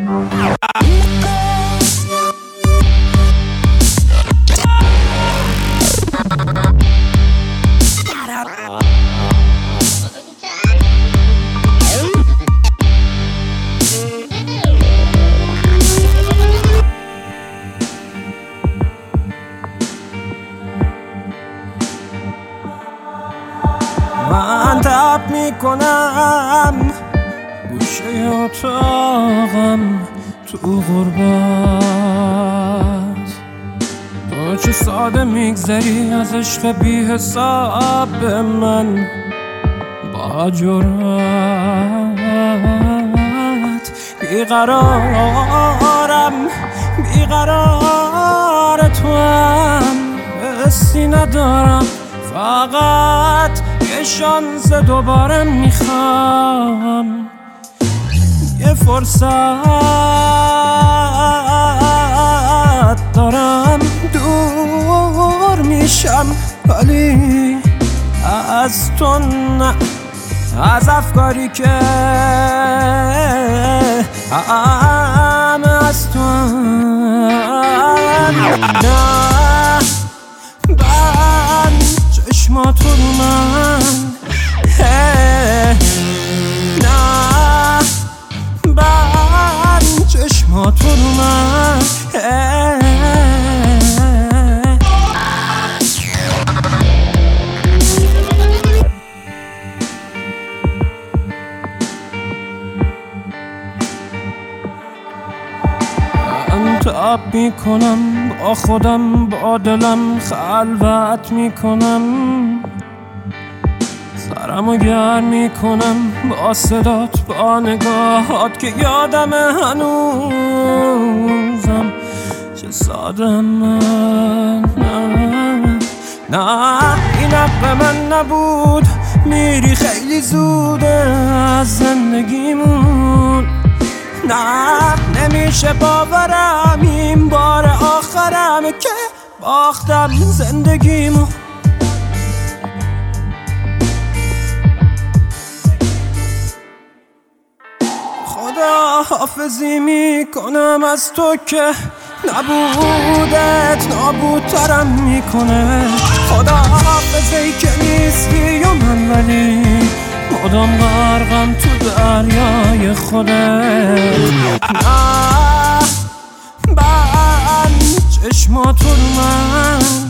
من تب میکنم گوشه اتاقم تو غربت، تو چه ساده میگذری از عشق بی حساب به من با جرأت. بیقرارم بیقرار تو هم حسی ندارم، فقط یه شانس دوباره میخوام، یه فرصت دارم. دور میشم ولی از تو نه، از افکاری که همه از تو نه. بند چشمات رو من نه، بند چشمات رو من تاب میکنم با خودم، با دلم خلوت میکنم، سرمو گرم میکنم با صدات، با نگاهات که یادم هنوزم چه ساده من. نه این حق من نبود، میری خیلی زوده از زندگیمون. نه نمیشه باورم این بار آخرمه که باختم زندگیمو. خدا حافظی میکنم از تو که نبودت نابودترم میکنه. خدا حافظی که نیستی و من ولی مدام غرقم تو دریای خودت. نه بند چشمات رو من